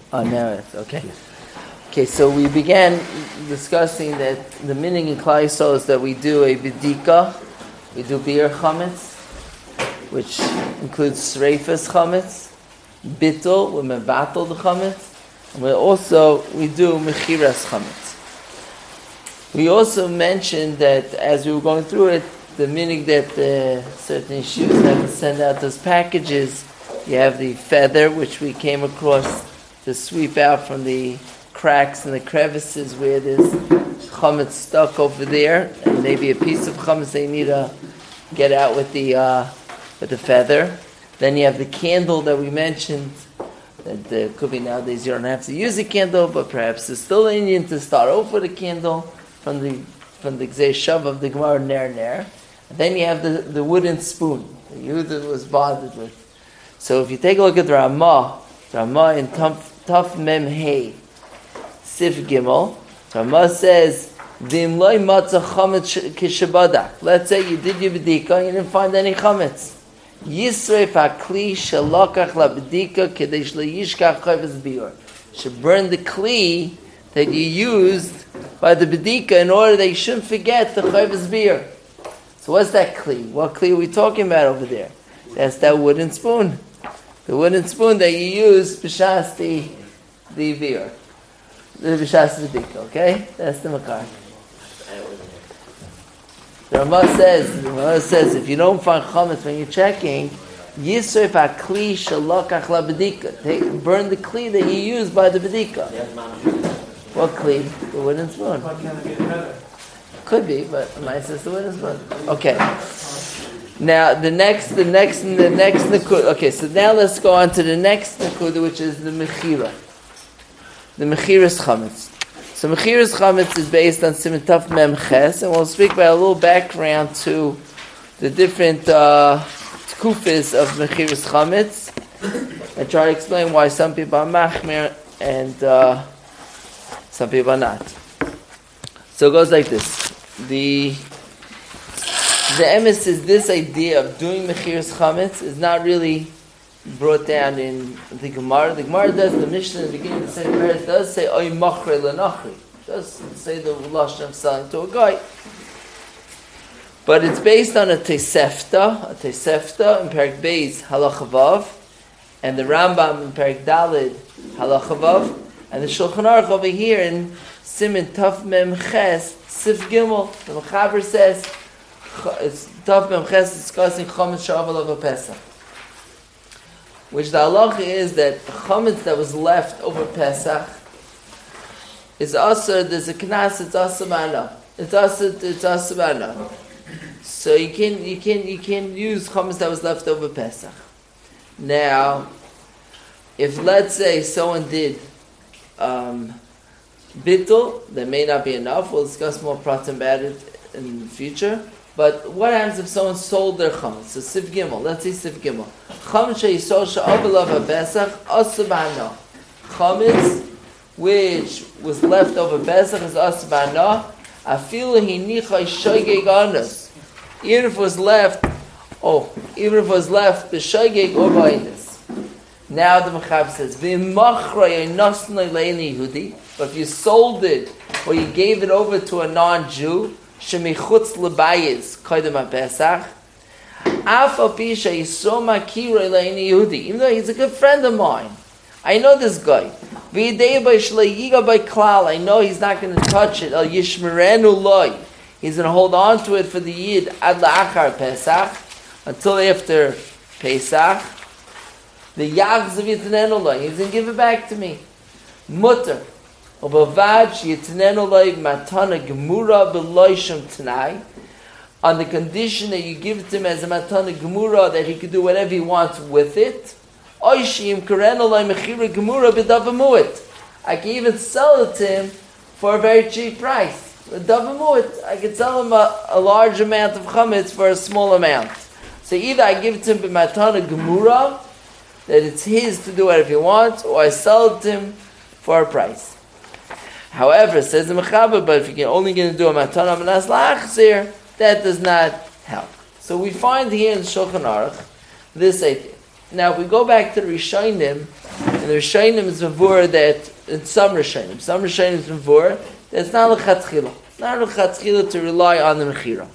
Oh, now it's okay. Okay, so we began discussing that the meaning in Klal Yisrael is that we do a bedika, we do beer chametz, which includes sreifas chametz, bittul, we mevatel the chametz, and we do mechiras chametz. We also mentioned that as we were going through it, the meaning that certain yeshivas have to send out those packages. You have the feather, which we came across to sweep out from the cracks and the crevices where there's chametz stuck over there, and maybe a piece of chametz they need to get out with the feather. Then you have the candle that we mentioned. That could be nowadays you don't have to use a candle, but perhaps it's still Indian to start off with a candle from the Gzei Shav of the Gemara Ner. And then you have the wooden spoon that Yehuda was bothered with. So if you take a look at the Ramah in Taf Mem Hey, Sif Gimel, Ramah says, V'im loy matzah chametz kishabadak. Let's say you did your bedika and you didn't find any chametz. Yisreif hakli shalokach labedika kedei shleishkach chayvus biur. Should burn the kli that you used by the bedika in order that you shouldn't forget the chayvus biur. So what's that kli? What kli are we talking about over there? That's that wooden spoon. The wooden spoon that you use b'shas the biur. The b'shas bedika, okay? That's the makar. The Ramah says, if you don't find chametz when you're checking, yisref hakli shalokach labedika. Burn the kli that you use by the bedika. What kli? The wooden spoon. Could be, but my sister wooden spoon. Okay. Now the next nakud. Okay, so now let's go on to the next nakud, which is the mechira. The mechiras chametz. So mechiras chametz is based on Siman Taf Mem Ches, and we'll speak about a little background to the different tkufis of mechiras chametz, and try to explain why some people are machmir and some people are not. So it goes like this: the emes is this idea of doing mechiras chametz is not really brought down in the Gemara. The Gemara does, the Mishnah in the beginning of the same verse does say oy machre lenachri. Does say the lashon of selling to a guy. But it's based on a Tosefta in Perek Beis Halacha Vav, and the Rambam in Perek Daled Halacha Vav, and the Shulchan Aruch over here in Siman Taf Mem Ches Sif Gimel. The Mechaber says it's Taf Mem Ches discussing chametz shavel of Pesach. Which the halacha is that the chametz that was left over Pesach is also, there's a knas, it's also mana. It's also mana. So you can use chametz that was left over Pesach. Now, if let's say someone did bittul, there may not be enough. We'll discuss more pratim about it in the future. But what happens if someone sold their chametz? So Sif Gimel, let's say Sif Gimel. Chametz she'yisol she'avelav ha'Pesach asubana. Chametz which was left over Pesach is asubana. Afilu hinicha shoygeg anas. Even if it was left b'shoygeg or b'aynis. Now the Mechaber says, v'machra yeinasnei le'eni Yehudi. But if you sold it or you gave it over to a non-Jew, shemichutz lebayis koydem haPesach, af al pi she'yisro makira le'eni Yehudi. Even though he's a good friend of mine, I know this guy. V'yidei by shleiyiga by klal. I know he's not going to touch it. Al yishmerenu loy. He's going to hold on to it for the yid ad la'achar Pesach until after Pesach. The yachzav yitnenu loy. He's going to give it back to me. Mutter. On the condition that you give it to him as a matana gemura, that he could do whatever he wants with it. I can even sell it to him for a very cheap price. I can sell him a large amount of chametz for a small amount. So either I give it to him by matana gemura, that it's his to do whatever he wants, or I sell it to him for a price. However, says the Mechaber, but if you're only going to do a matana manas la'achzir, that does not help. So we find here in Shulchan Aruch this idea. Now, if we go back to the Rishonim, And the Rishonim is mavur that, in some Rishonim is mavur, that it's not l'chatchila. It's not l'chatchila to rely on the mechira.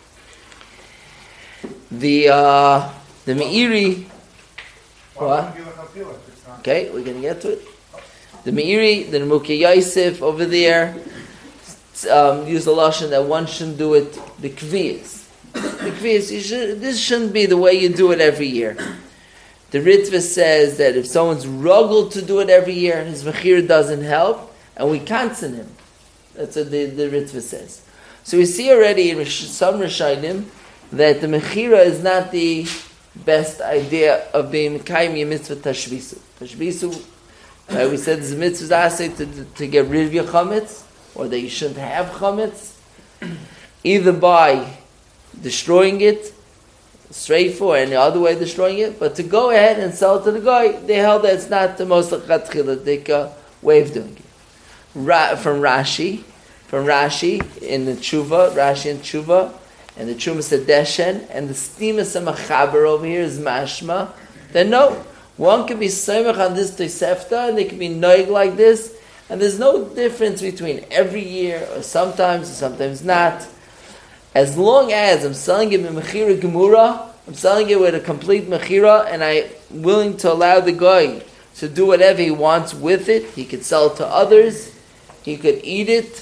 The Meiri, what? Okay, we're going to get to it. The Meiri, the Nemuki Yosef over there, use the lashon that one shouldn't do it the kviyas. The kviyas, this shouldn't be the way you do it every year. The Ritva says that if someone's ruggled to do it every year, his mechira doesn't help, and we cancel him. That's what the Ritva says. So we see already in some Rishonim that the mechira is not the best idea of being mekayim your mitzvah tashbisu. Tashbisu, we said there's a mitzvah asay to get rid of your chametz, or that you shouldn't have chametz, either by destroying it, straight or any other way destroying it, but to go ahead and sell it to the guy, they held that it's not the most chatchiladik way of doing it. From Rashi in the Tshuva, Rashi and Tshuva, and the Trumas Hadeshen, and the Stimas Machaber over here is mashma, then no, one can be soymach on this Tosefta, and they can be noig like this, and there's no difference between every year, or sometimes not. As long as I'm selling it with mechira gemura, I'm selling it with a complete mechira, and I'm willing to allow the guy to do whatever he wants with it. He could sell it to others, he could eat it,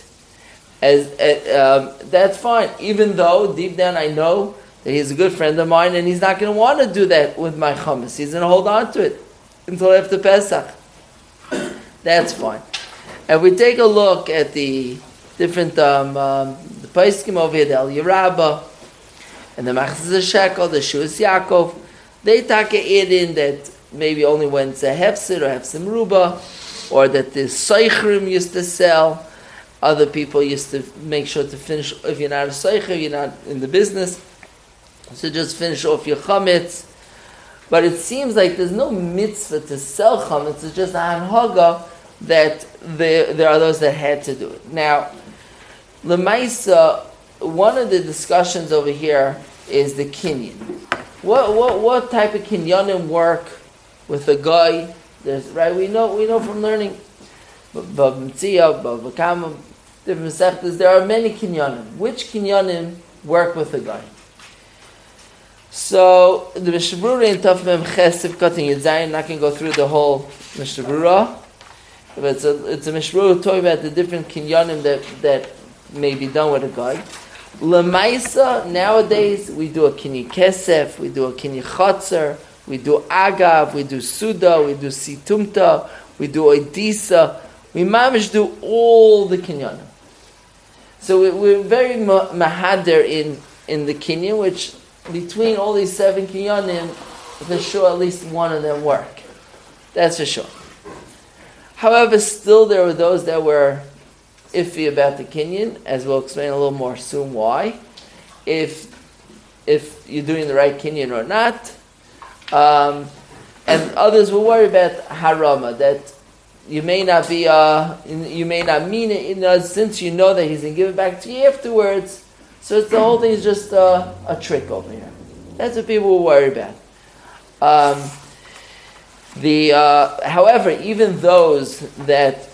that's fine. Even though deep down I know that he's a good friend of mine, and he's not going to want to do that with my chametz. He's going to hold on to it until after Pesach. That's fine. And we take a look at the different the Paiskim over here, the El Yerabah, and the Machzor Shekel, the Shuas Yaakov. They take it in that maybe only when it's a hefsid or hefsim ruba, or that the Seichrim used to sell. Other people used to make sure to finish, if you're not a Seicher, you're not in the business, so just finish off your chametz. But it seems like there's no mitzvah to sell chametz, it's just a hanhaga that there are those that had to do it. Now, Lemaisa, one of the discussions over here is the kinyan. What type of kinyanim work with a guy? Right, we know from learning Bava Metzia, Bava Kama, different sectors. There are many kinyanim. Which kinyanim work with a guy? So the Mishnah Berurah in Taf Mem Chesed cutting Yitzayin. I'm not going to go through the whole Mishnah Berurah, but it's a Mishnah Berurah talking about the different kinyanim that may be done with a guy. Lemaisa, nowadays we do a kinyi kesef, we do a kinyi chotzer, we do agav, we do suda, we do situmta, we do oidisa. We mamish do all the kinyanim. So we're very mahader in the kinyan, which between all these 7 kinyanim, for sure at least one of them work. That's for sure. However, still there were those that were iffy about the kinyan, as we'll explain a little more soon why. If you're doing the right kinyan or not. And others will worry about harama, that you may not be, you may not mean it, since you know that he's going to give it back to you afterwards. So the whole thing is just a trick over here. That's what people will worry about. However, even those that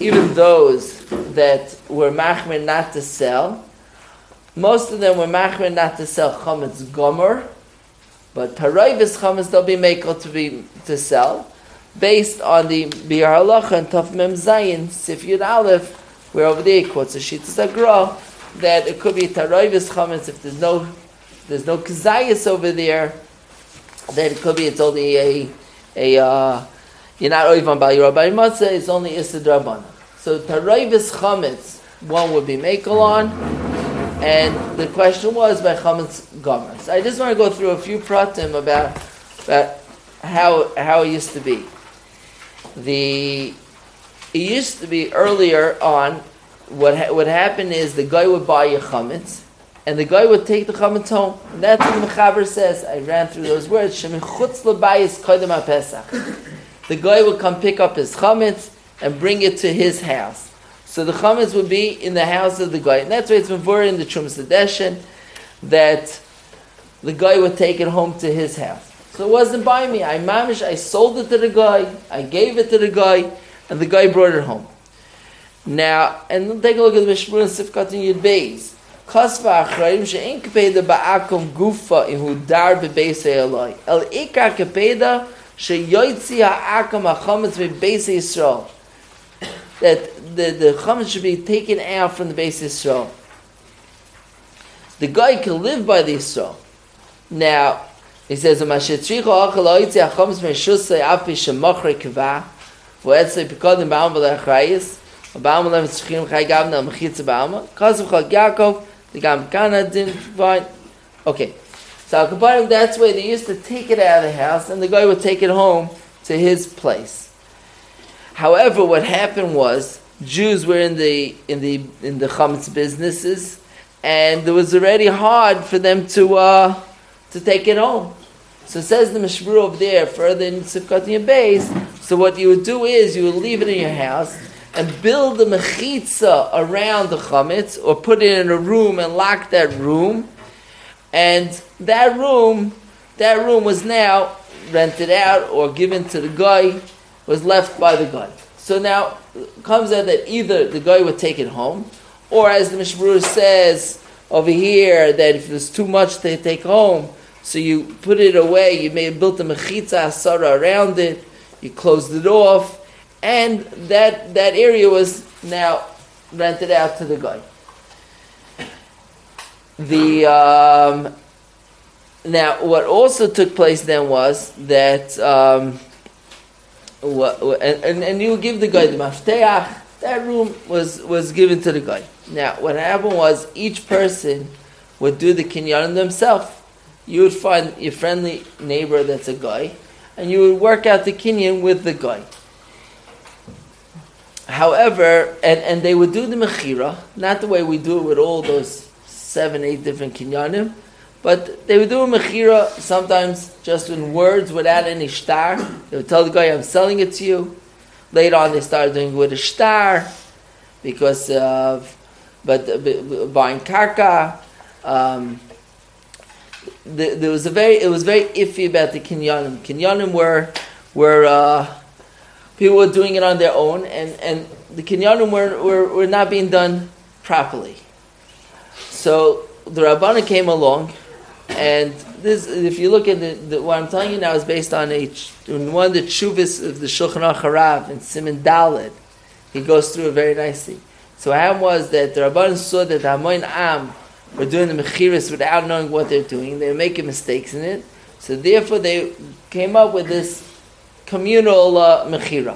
were machmer not to sell, most of them were machmer not to sell chametz gomer, but tarayvis chametz they'll be makel to sell, based on the Biur Halacha and Taf Mem Zayin Sif Yud Aleph, where over there he quotes a Shittas Agra that it could be tarayvis chametz if there's no kazayas over there, that it could be it's only a you're not oivan bal yirabay matzah, it's only Issa Drabana. So tarayvis chametz one would be makel on, and the question was by chametz gomer. So I just want to go through a few pratim about how it used to be. It used to be earlier on. What happened is the guy would buy a chametz, and the guy would take the chametz home. And that's what the Mechaber says. I ran through those words. Shemichutz l'bayis kodem haPesach. The guy would come pick up his chametz and bring it to his house. So the chametz would be in the house of the guy, and that's why it's before in the Trumas Hadeshen that the guy would take it home to his house. So it wasn't by me. I sold it to the guy, I gave it to the guy, and the guy brought it home. Now, and take a look at the Mishmur and Sifkat in Yud Beis. Kasva achrayim she'en kepeda ba'akom gufa in hudar bebeisei Eloi. El ikar kepeda she'yoytzi ha'akom ha'chametz bebeisei Yisrael. That the chametz should be taken out from the base Yisrael. The guy can live by the Yisrael. Now, he says, "Mashetricha achal oitzi ha'chametz me'shusay afi she'machrei keva v'etzei pikodim ba'am v'le'achrayis ba'am v'le'mitzchim chay gavna m'chitza ba'am kazav chal Yaakov the gam kana didn't find." Okay, so Kabbalah, that's where they used to take it out of the house, and the guy would take it home to his place. However, what happened was Jews were in the chametz businesses, and it was already hard for them to take it home. So it says the Mishmur over there, further in Sifkat Yud Beis. So what you would do is you would leave it in your house and build a mechitza around the chametz, or put it in a room and lock that room, and that room was now rented out or given to the guy, was left by the guy. So now it comes out that either the guy would take it home, or as the Mishmur says over here, that if there's too much to take home, so you put it away, you may have built a mechitza asara around it, you closed it off, and that area was now rented out to the guy. Now what also took place then was that and you give the guy the mafteach. That room was given to the guy. Now, what happened was each person would do the kinyan themselves. You would find your friendly neighbor that's a guy, and you would work out the kinyan with the guy. However, and they would do the mechira, not the way we do it with all those 7-8 different kinyanim, but they would do a mechira sometimes just in words without any shtar. They would tell the guy, "I'm selling it to you." Later on, they started doing it with a shtar because of, buying karka. It was very iffy about the kinyanim. Kinyanim were people were doing it on their own, and the kinyanim were not being done properly. So the Rabbana came along. And this, if you look at what I'm telling you now, is based on one of the tshuvas of the Shulchan Aruch Harav in Siman Daled. He goes through it very nicely. So what happened was that the Rabbanan saw that the Hamoin Am were doing the mechiras without knowing what they're doing. They were making mistakes in it. So therefore they came up with this communal mechira.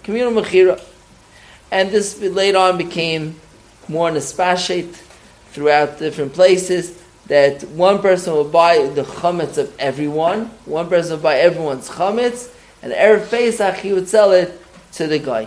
And this later on became more nespashet throughout different places, that one person will buy the chametz of everyone, one person will buy everyone's chametz, and Erev Pesach he would sell it to the guy.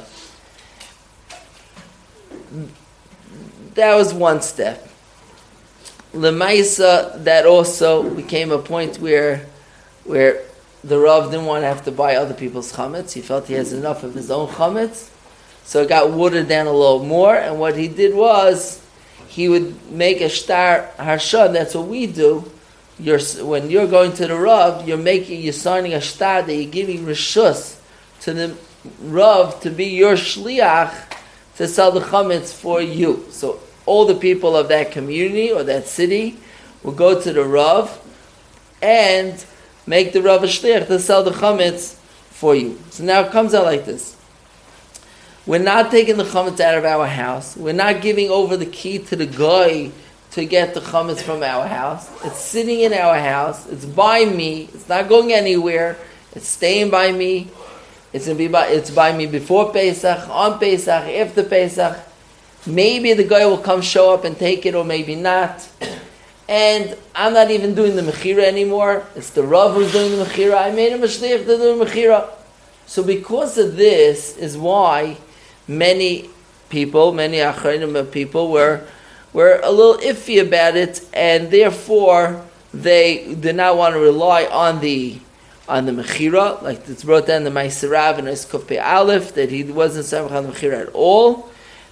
That was one step. Lemaisa, that also became a point where the Rav didn't want to have to buy other people's chametz. He felt he has enough of his own chametz, so it got watered down a little more. And what he did was, he would make a shtar harsha. That's what we do. When you're going to the Rav, you're signing a shtar that you're giving rishus to the Rav to be your shliach to sell the chametz for you. So all the people of that community or that city will go to the Rav and make the Rav a shliach to sell the chametz for you. So now it comes out like this. We're not taking the chametz out of our house. We're not giving over the key to the guy to get the chametz from our house. It's sitting in our house. It's by me. It's not going anywhere. It's staying by me. It's by me before Pesach, on Pesach, after Pesach. Maybe the guy will come show up and take it, or maybe not. And I'm not even doing the mechira anymore. It's the Rav who's doing the mechira. I made him a shliach to do the mechira. So because of this is why many achronim people were a little iffy about it, and therefore they did not want to rely on the mechira, like it's brought down the Ma'aser Rav and Eskuf Pei Aleph, that he wasn't samach on the mechira at all.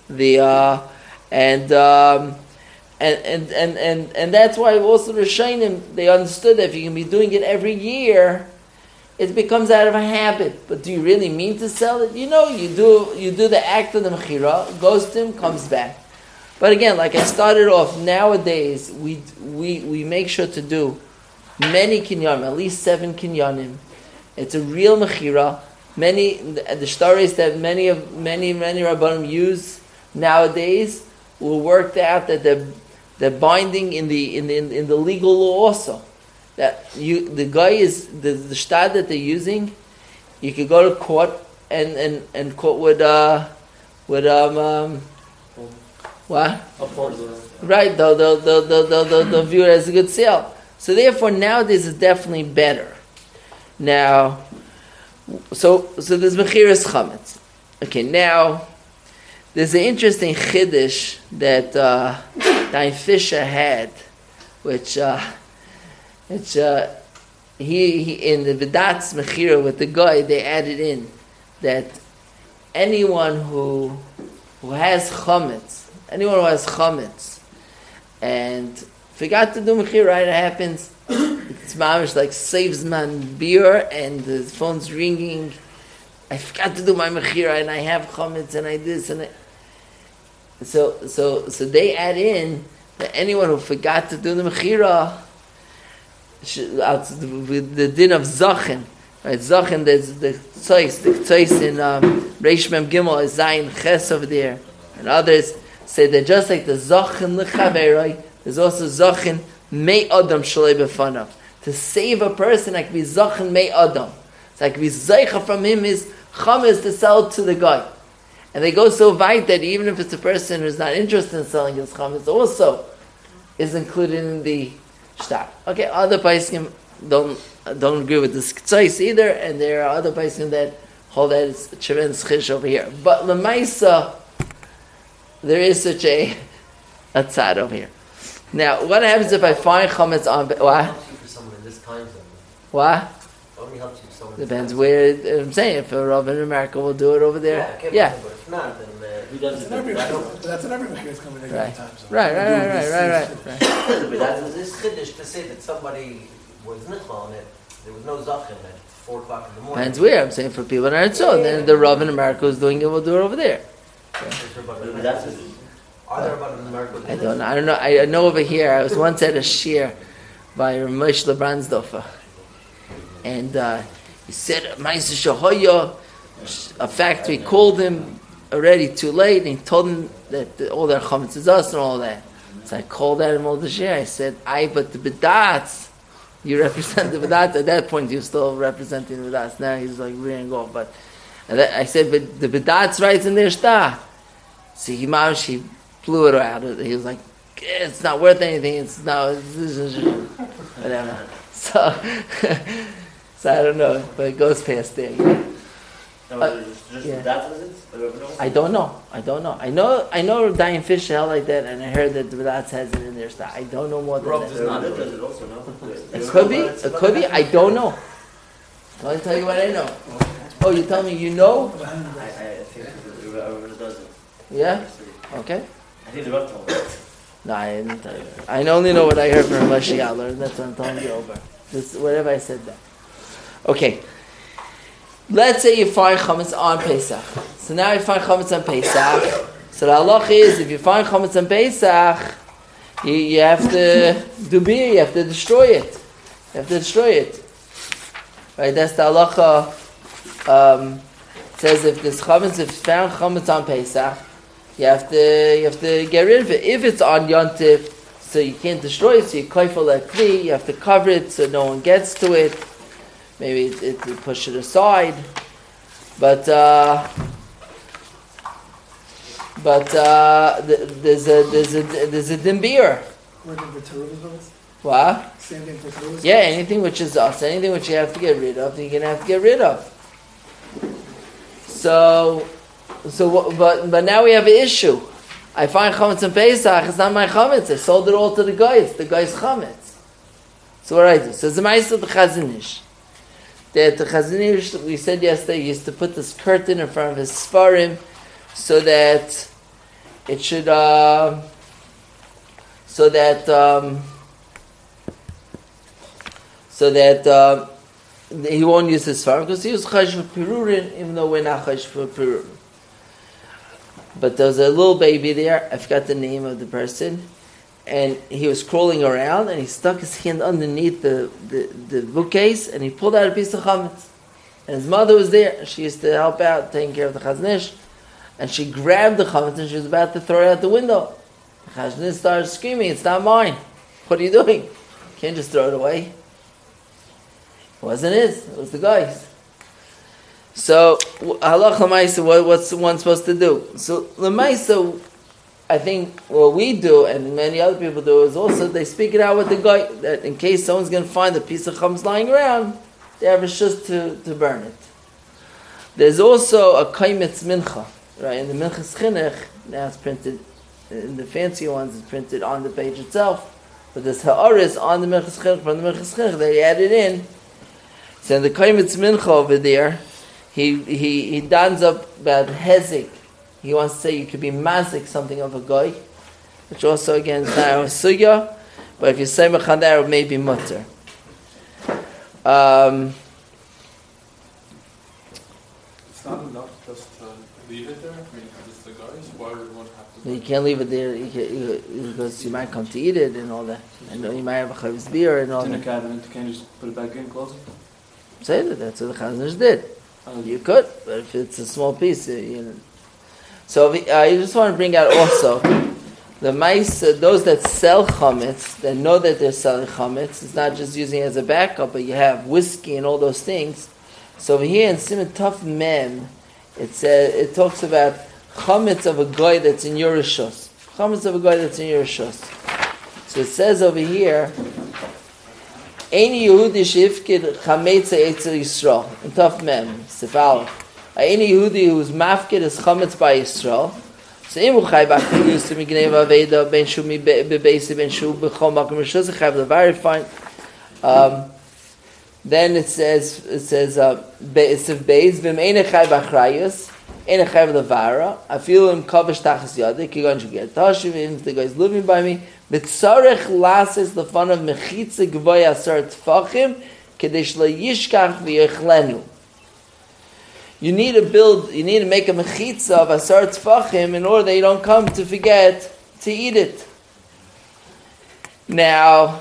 And that's why also the Rishonim, they understood that if you can be doing it every year, it becomes out of a habit. But do you really mean to sell it? You do the act of the mechira, goes to him, comes back. But again, like I started off, nowadays we make sure to do many kinyanim, at least 7 kinyanim. It's a real mechira. The stories that many rabbanim use nowadays were worked out that they're binding in the legal law also. That the guy is the shtad that they're using. You could go to court and court with what? Right, they'll view it as a good sale. So therefore, nowadays it's definitely better. Now, so there's mechiras chametz. Okay, now there's an interesting chiddush that Dayan Fisher had, which he in the Vedat's mechira with the guy, they added in that anyone who has chametz, and forgot to do mechira, right? It happens. It's mamish like saves man beer, and the phone's ringing. I forgot to do my mechira, and I have chametz, and I this and I. So they add in that anyone who forgot to do the mechira, with the din of zachin, right? Zachin, there's the tzois in Reish Mem Gimel is Zayin Ches over there, and others say that just like the zachin lechaveroi, there's also zachin mei adam shalei b'fanav. To save a person, like be zachin mei adam. It's like be zeicha from him is chametz to sell to the guy. And they go so wide that even if it's a person who's not interested in selling his chametz, also is included in the shtar. Okay, other poskim don't agree with this ktsois either, and there are other poskim that hold that it's tremendous chish over here. But lemaisa, there is such a tzad over here. Now, what happens if I find chametz on what? For someone in this time zone. What? Only helps you if someone. Depends where. I'm saying if a Rav in America will do it over there. Yeah. But if not, then who does it? That's an everyone is coming in Right. time zone. Right. But that was this chiddush to say that somebody was nichal on it. There was no zachin at 4 o'clock in the morning. Depends where. I'm saying for people that aren't so. Then the Rav in America who's doing it will do it over there. Are there about in America? I don't know. I know over here. I was once at a shir by Ramesh Lebransdorfer, and he said Ma'aser Shahoya, a factory called him already too late, and he told him that all their chametz is us and all that. So I called at him all the shir. I said, but the bedats, you represent the bedats. At that point, you're still representing the bedats. Now he's like rearing off. But I said, but the bedats writes in their shtar. So he blew it out. He was like, it's not worth anything. It's whatever. So I don't know, but it goes past there. I don't know. I know Dayan Fisher held like that, and I heard that the Vedatz has it in their style. I don't know more than that. It could be. I don't know. I'll tell you what I know. Oh, you tell me you know? I think it does it. Yeah? Okay. I think the Rav told me. No, I didn't tell you. I only know what I heard from Rashi Adler, and that's what I'm telling you over. Whatever I said that. Okay. Let's say you find chametz on Pesach. So now you find chametz on Pesach. So the halach is, if you find chametz on Pesach, you have to do beer, you have to destroy it. Right, that's the halacha. Says if there's chametz, if you found chametz on Pesach, you have to get rid of it. If it's on Yontif, so you can't destroy it, so you koifel that kli, you have to cover it so no one gets to it. Maybe it push it aside, but there's a dimbir. What? Same thing for Teruz? Yeah, anything which is us, anything which you have to get rid of, you're gonna have to get rid of. But now we have an issue. I find chametz in Pesach. It's not my chametz. I sold it all to the guy. It's the guy's chametz. So what do I do? So it's the ma'aser of the Chazon Ish. That the Chazon Ish, we said yesterday, he used to put this curtain in front of his Sfarim so that it should, he won't use his farm because he was chayish for pirurin, even though we're not chayish for pirurin. But there was a little baby there. I forgot the name of the person, and he was crawling around, and he stuck his hand underneath the bookcase, and he pulled out a piece of chametz. And his mother was there. She used to help out, taking care of the chaznish, and she grabbed the chametz and she was about to throw it out the window. The chaznish started screaming, "It's not mine! What are you doing? You can't just throw it away." It wasn't his. It was the guy's. So, halach l'maisa, what's one supposed to do? So, l'maisa, I think what we do, and many other people do, is also they speak it out with the guy, that in case someone's going to find a piece of chametz lying around, they have a shus to burn it. There's also a kaimetz mincha, right? In the Minchas Chinuch, now it's printed, in the fancy ones, it's printed on the page itself, but there's ha'aris on the Minchas Chinuch, from the Minchas Chinuch, they added in. So in the kaimetz mincha over there, he dons up about hezek. He wants to say you could be mazik something of a guy, which also again is not a sugya, but if you say mechandar, it may be mutter. It's not enough just to leave it there. I mean, just the guys. Why would one have to? You can't leave it there because you might come to eat it and all that, and you might have a chavis beer and all In a that. cabinet, can you just put it back in, close it? Say that's what the chazanish did. You could, but if it's a small piece, you know. So I just want to bring out also the mice, those that sell chametz, that know that they're selling chametz. It's not just using it as a backup, but you have whiskey and all those things. So over here in Siman Tuf Mem, it talks about chametz of a guy that's in your rishos. Chametz of a guy that's in your rishos. So it says over here, Any Yehudi shifkid chametz eitzel Yisrael. In Tuf Mem, Sifal. Any Yehudi who's mafkid is chametz by Yisrael. So Imu Chai B'Achim used to Mignei Vaveda Ben Shu Mi Bebeisi Ben Shu B'Chol Makom Rishos Chayv Levari fine. Then it says Be'esiv Beis V'Im Ein Chai B'Achrayus Ein Chayv Levara. I feel him kavish tachas yadik. Kigon Shugir Tashim. If the guy's living by me, B'Tzarech Lasis the fun of Mechitza Gvoy Asar Tfachim Kedesh Lo Yishkach V'Yechlenu. You need to make a mechitza of asar tfachim in order that you don't come to forget to eat it. Now,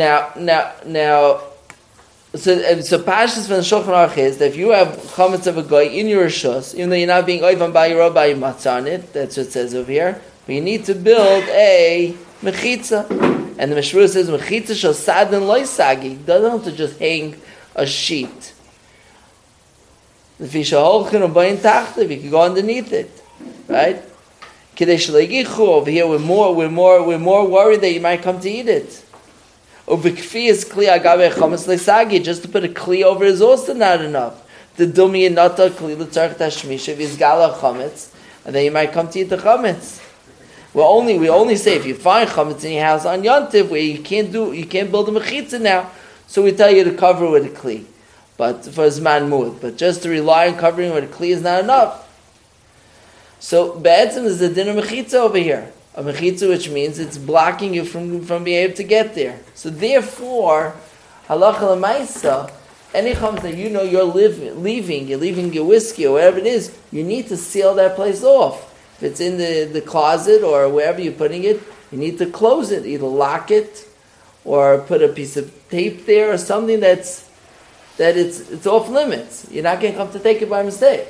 so Pashas from the Shulchan Aruch is that if you have chametz of a guy in your rishos, even though you're not being oivan by your by matzah on it, that's what it says over here, but you need to build a mechitza. And the Mishra says mechitza shel sadin loy sagi. Doesn't have to just hang a sheet. The fish holchen and bayin tachtiv, you can go underneath it, right? Kadesh legichu over here, we're more worried that you might come to eat it. Ubekfi is kli agabe chametz leisagi, just to put a kli over is also not enough. The dumi and nata kli l'tzarech tashmisha is gala chametz, and then you might come to eat the chametz. We only say if you find chametz in your house on Yontiv where you can't build a mechitza now, so we tell you to cover with a kli. But for Zman Mu'ud. But just to rely on covering with a kli is not enough. So, Be'etzim is the din of mechitza over here. A mechitza which means it's blocking you from being able to get there. So therefore, halacha l'maisa, any chametz that you know you're leaving your whiskey or whatever it is, you need to seal that place off. If it's in the closet or wherever you're putting it, you need to close it. Either lock it or put a piece of tape there or something that it's off limits. You're not going to come to take it by mistake.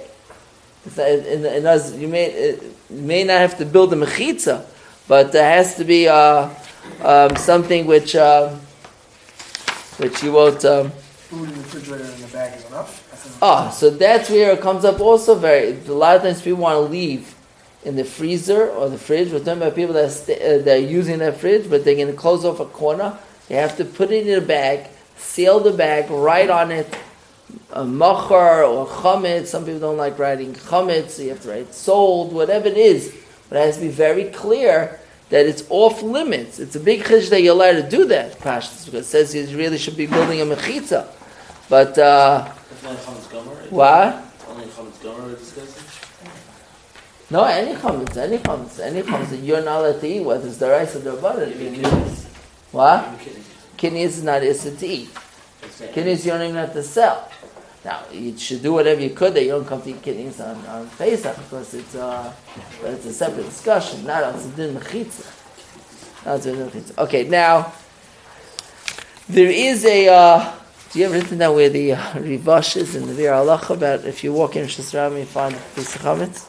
You may not have to build a mechitza, but there has to be something which you won't. Food in the refrigerator in the bag is enough. So that's where it comes up also a lot of times people want to leave in the freezer or the fridge. We're talking about people that are using that fridge, but they're going to close off a corner. They have to put it in a bag, seal the bag, write on it a machar or chametz. Some people don't like writing chametz, so you have to write sold, whatever it is. But it has to be very clear that it's off limits. It's a big chiddush that you're allowed to do that, Pashtus, because it says you really should be building a mechitza. But, It's not chametz gomer? what? Only chametz gomer we're discussing? No, any chametz that you're not allowed to eat, whether it's the rice or the butter. What? I'm kidding. Kidney is not issa to eat. Kidneys you don't even have to sell. Now, you should do whatever you could that you don't come to eat kidneys on Pesach, because it's a separate discussion, not on Tzedin Mechitza. Okay, now, there is a, do you have written down where the Rivash is in the Vir Halacha about if you walk in Rosh Hashanah and you find Pesach Chametz?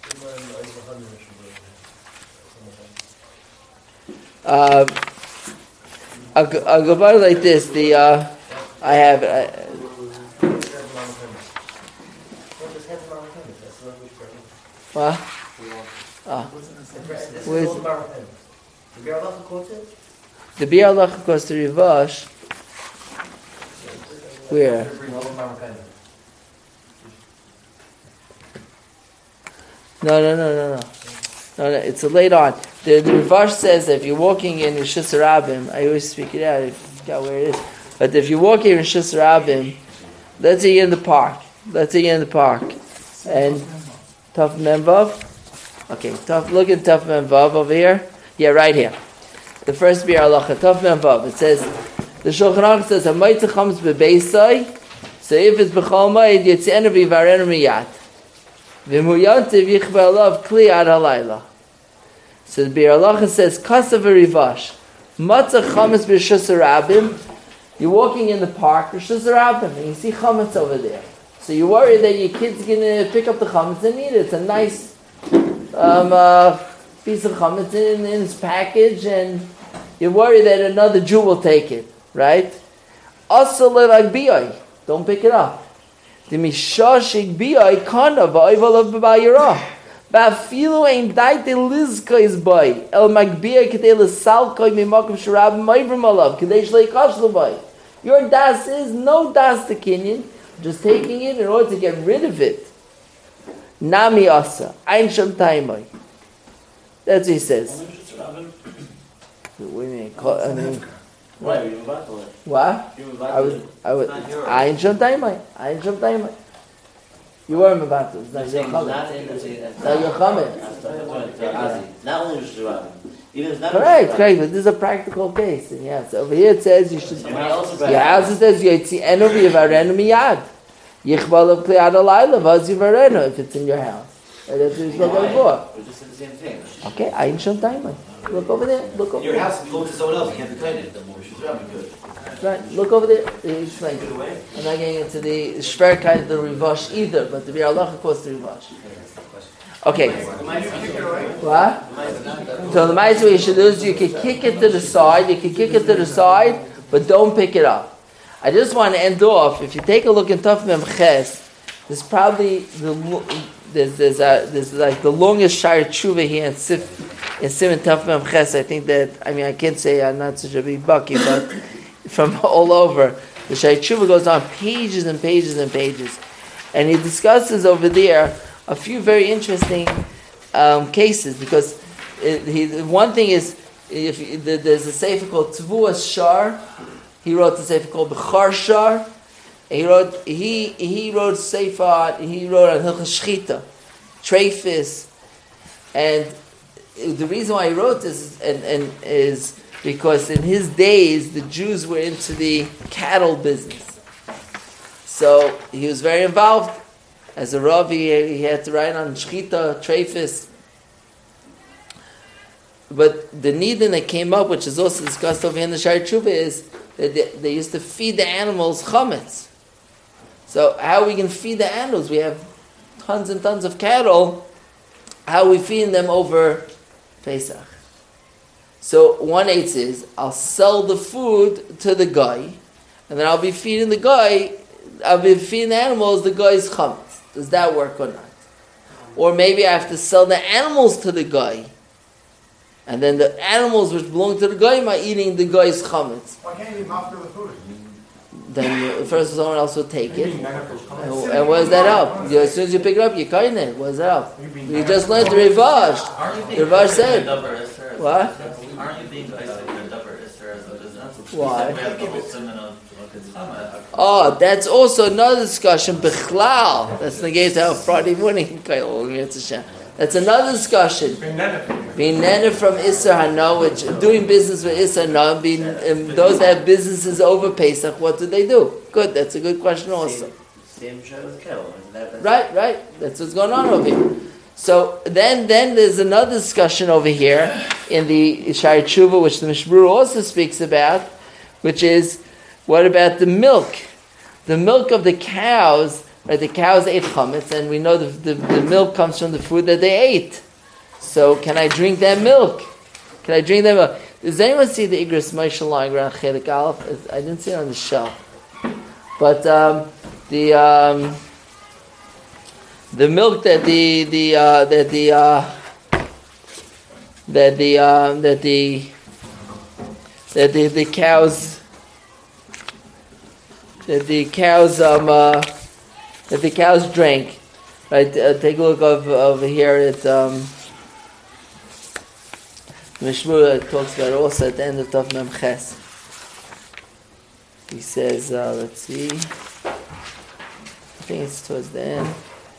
I'll go about it like this. I have. What? Where's the Biur Halacha goes to Rivash? Where? No. It's a later on. The Rivash says that if you're walking in Rosh Hashanah, I always speak it out. I forgot where it is. But if you're walking in Rosh Hashanah, let's say you're in the park. And Taf Mem Vav. Okay, look at Taf Mem Vav over here. Yeah, right here. The first Biur Halacha, Taf Mem Vav. It says, the Shulchan Aruch says, "Ha'maytzah chametz bebeisai." So if it's b'chol ma'id, yitzienu v'yivarenu miyad. V'muyantiv yichva alav kli ad halayla. So the Biur Halacha says, "Kasav v'rivash, matzah chametz b'rishus harabim." You're walking in the park, Rishus harabim, and you see chametz over there. So you're worried that your kid's going to pick up the chametz and eat it. It's a nice piece of chametz in its package, and you're worried that another Jew will take it, right? Asal le'lagbiyai, don't pick it up. The mishashik biyai kana va'ayval of b'bayirah. Va'afilu ein daite lizka is bay. El magbiyai k'dei l'salkoi mimakum sharab ma'ivrim alav. K'dei shleikash l'bay. Your das is no das to Kenyan. Just taking it in order to get rid of it. Nami asa. Ein sham taimai. That's what he says. Wait a minute. I mean, Right, you're about to let. what? I would. Ein sham taimai. You weren't about to. It's not your comment. It's not your comment. Not only Rosh Hashanah, even if it's not Correct. But this is a practical case. And yes, over here it says you should. Your house says Yitzienu v'yivarenu miyad. Yichbal of Kli ad halayla v'az yivarenu if it's in your house. And that's what you're supposed to before. We just said the same thing. Okay, Ayin Shom Taimai. Look over there. Your house belongs to someone else. You can't be kind of the more she's around. Good. Right. Look over there. Explain. I'm not getting into the Shverkai of the Rivash either, but the Biur Halacha quotes the Rivash. Okay. What? So the nice way you should do is you can kick it to the side. But don't pick it up. I just want to end off. If you take a look in Taf Mem Ches, there's probably there's like the longest Shar Tshuva here in Siman Taf Mem Ches. I think that I can't say I'm not such a big bucky, but from all over the Shar Tshuva goes on pages and pages and pages, and he discusses over there a few very interesting cases because one thing is there's a sefer called Tvuas Shar. He wrote a sefer called Bechar Shar. He wrote sefer. He wrote on Hilchos Shchita, Treifis, and the reason why he wrote this is because in his days the Jews were into the cattle business, so he was very involved. As a Rav, he had to write on Shchita, Treifis. But the nidin that came up, which is also discussed over here in the Shar Tshuva, is that they used to feed the animals chametz. So how we can feed the animals? We have tons and tons of cattle. How are we feeding them over Pesach? So one eighth is, I'll sell the food to the guy, and then I'll be feeding the animals the guy's chametz. Does that work or not? Or maybe I have to sell the animals to the guy, and then the animals which belong to the guy are eating the guy's chametz. Why can't you eat after the food? Then first someone else will take it. And what does that help? As soon as you pick it up, you kind it. What does that help? You just learned the Rivash. The Rivash said. What? Aren't you being guys like the double Esther as well? Why? We have the whole simon of Oh, that's also another discussion. Bechlal. That's the gate of Friday morning. That's another discussion. Being nana from Isser Hana, which doing business with Isser Hana, being those that have businesses over Pesach, what do they do? Good, that's a good question also. Same shot as Kel. Right. That's what's going on over here. So then there's another discussion over here in the Shari Tshuva, which the Mishmur also speaks about, which is, what about the milk? The milk of the cows, right? The cows ate chametz, and we know the milk comes from the food that they ate. So can I drink that milk? Does anyone see the Igros Moshe lying around Chelik Aleph? I didn't see it on the shelf. But the milk that the cows drank, right? Take a look over here. It's Mishmur talks about it also at the end of Tav Mem Ches. He says, let's see. I think it's towards the end.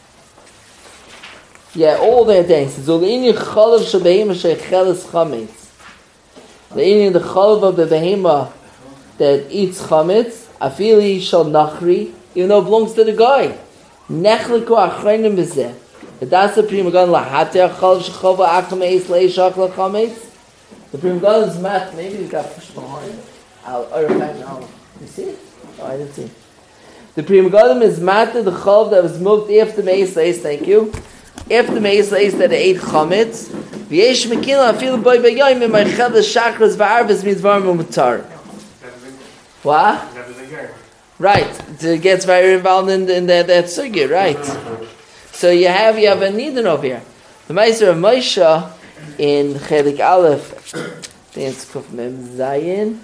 Yeah, all their things. So the Indian chalav shebehema shecheles chametz. The Indian the chalav of the behema that eats chametz, afili shal nachri, even though it belongs to the guy. Nechliku achreinim b'zeh. That's the Pri Megadim lahater chalav shechova acham eis leishach lachametz. The Pri Megadim is mat. Maybe he got pushed behind. You see it? Oh, I didn't see it. The Pri Megadim is matter the chalav that was milked after meis leis. Thank you. After meis leis that they ate chametz. V'yesh mekila afilu boy b'yoyim imaychel l'shachras v'arves midvar mutar. What? Right. It gets very involved in that sugi, right? So you have a nidin over here. The Meister of Moshe in Chelik Aleph. I think it's Kuf Mem Zayin.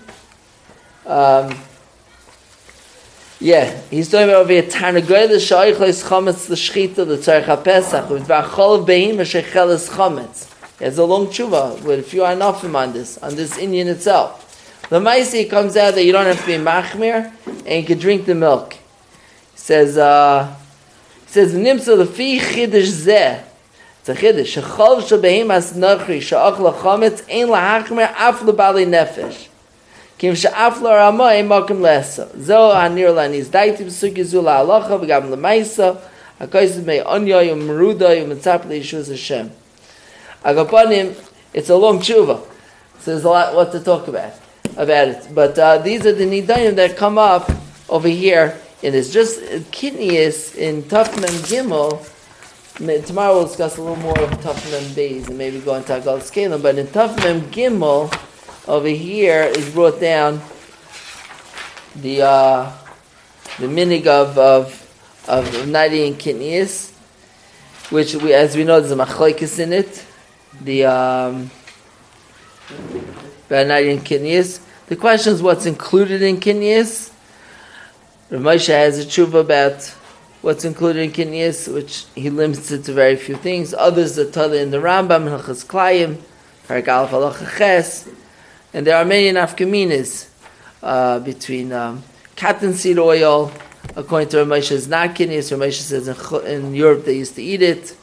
He's talking about over here. Tarnagoy l'shoichos chametz l'shchita l'tzarech haPesach with v'achol behima shecheles chametz. There's a long tshuva with a few anafim on this Indian itself. The Maisi comes out that you don't have to be machmir and you can drink the milk. He says v'nimtza l'fi chidish zeh. It's a chidish. Shechol shebehimas nachri she'ach l'chametz ein lahachmir af l'bali nefesh. Kim she'af l'rama ein makim lesa. Zo hanir lanis daiti b'sugi zu la'alacha v'gam l'maisa ha'koysid mei onyoy u'merudoy u'metzap l'yishuz Hashem. Agaponim, it's a long tshuva. So there's a lot what to talk about it. But these are the nidayim that come up over here in this. Just kidneys in Taf Mem Gimel. Tomorrow we'll discuss a little more of Taf Mem Beis and maybe go into Agal Skelim. But in Taf Mem Gimel, over here is brought down the minig of Nadi and kidneys, which as we know, there's a machlokes in it. The Nadi and kidneys. The question is what's included in kidneys. Rav Moshe has a tshuva about what's included in kidneys, which he limits it to very few things. Others are totally in the Rambam, Hilchos Klayim, Parak Aleph Halacha Ches, and there are many nafkaminas between cottonseed oil. According to Rav Moshe, is not kidneys. Rav Moshe says in Europe they used to eat it.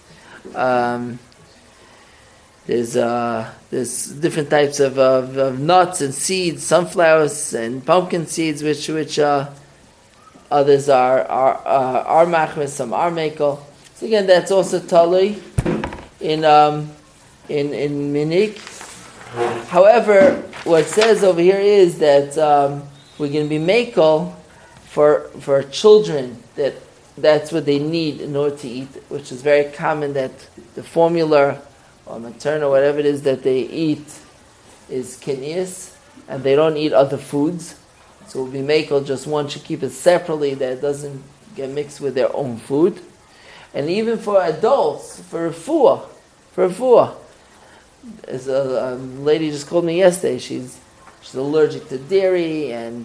There's different types of nuts and seeds, sunflowers and pumpkin seeds, which others are machmer, some are mekel. So again, that's also talui in minik. However, what it says over here is that we're going to be mekel for children that's what they need in order to eat, which is very common that the formula or maternal, whatever it is that they eat is kidneys, and they don't eat other foods. So we'll be makel, just one should keep it separately that it doesn't get mixed with their own food. And even for adults, for refuah. As a lady just called me yesterday, she's allergic to dairy and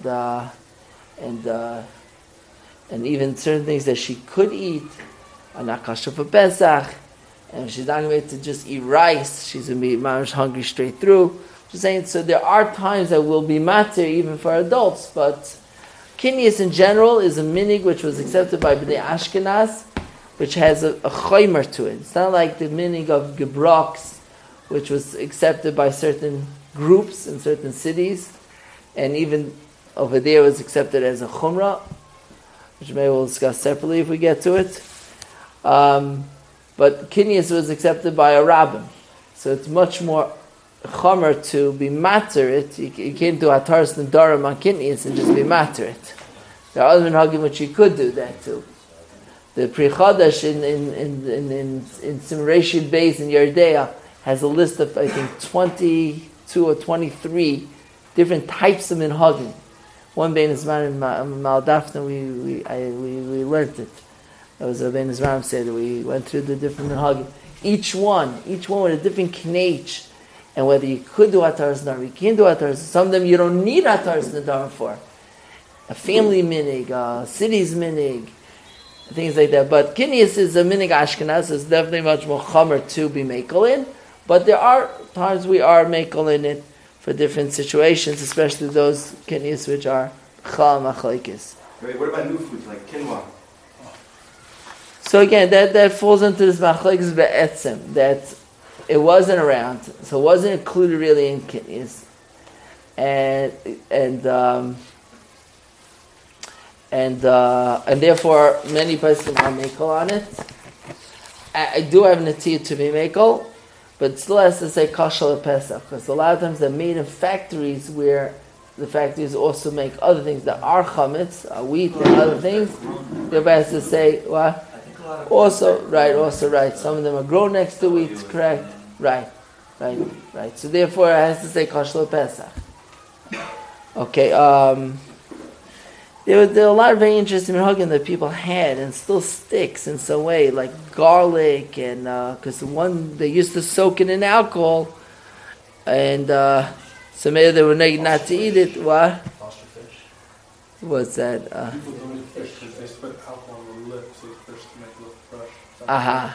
even certain things that she could eat are not kosher for Pesach. And she's not going to just eat rice. She's going to be mamish hungry straight through. Just saying, so there are times that will be matter even for adults, but kidneys in general is a minig which was accepted by Bnei Ashkenaz, which has a choimer to it. It's not like the minig of gebroks which was accepted by certain groups in certain cities, and even over there was accepted as a chumrah, which maybe we'll discuss separately if we get to it. But Kinyas was accepted by a rabbin, so it's much more chomer to be matter it. You can't do Ataras Nedarim on Kinyas and just be matter it. There are other minhagim which you could do that too. The Pri Chadash in Simrashid Beis in Yerdea has a list of, I think, 22 or 23 different types of minhagim. One Bein Zman in Maldafna, we learned it. That was a Bein Zman said that we went through the different minhagim. Each one with a different knech, and whether you could do Ataras Nedarim, you can't do Ataras. Some of them you don't need Ataras Nedarim for. A family minig, a city's minig, things like that. But Kinyas is a minig Ashkenaz, it's definitely much more chomer to be mekel in. But there are times we are mekel in it for different situations, especially those Kinyas which are chal machlekes. Right, what about new foods like quinoa? So again, that falls into this machlekes be'etzem, that it wasn't around, so it wasn't included really in Kinyas. And therefore, many places are mekel on it. I do have natiyah to be mekel, but it still has to say kashal pesach, because a lot of times they're made in factories where the factories also make other things that are chametz, wheat and other things. Everybody has to say what? Also right. Some of them are grown next to wheat, correct? Right. So therefore, it has to say kashal pesach. Okay. There were a lot of very interesting minhagim that people had and still sticks in some way, like garlic, and because the one they used to soak it in alcohol, and so maybe they were not to eat it. What? What's that? People don't eat fish because they put alcohol on the lips so the fish to make it look fresh.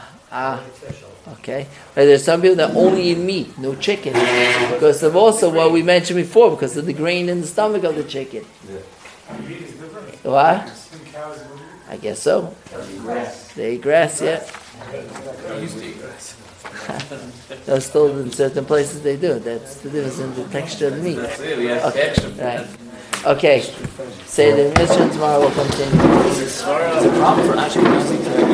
Okay. But there's some people that only eat meat, no chicken, because of also what we mentioned before, because of the grain in the stomach of the chicken. What? I guess so. They eat grass, yeah. Those still in certain places they do. That's the difference in the texture of the meat. Okay, right. Okay. Say the mission tomorrow. We'll continue. It's a problem for Ashkenazis.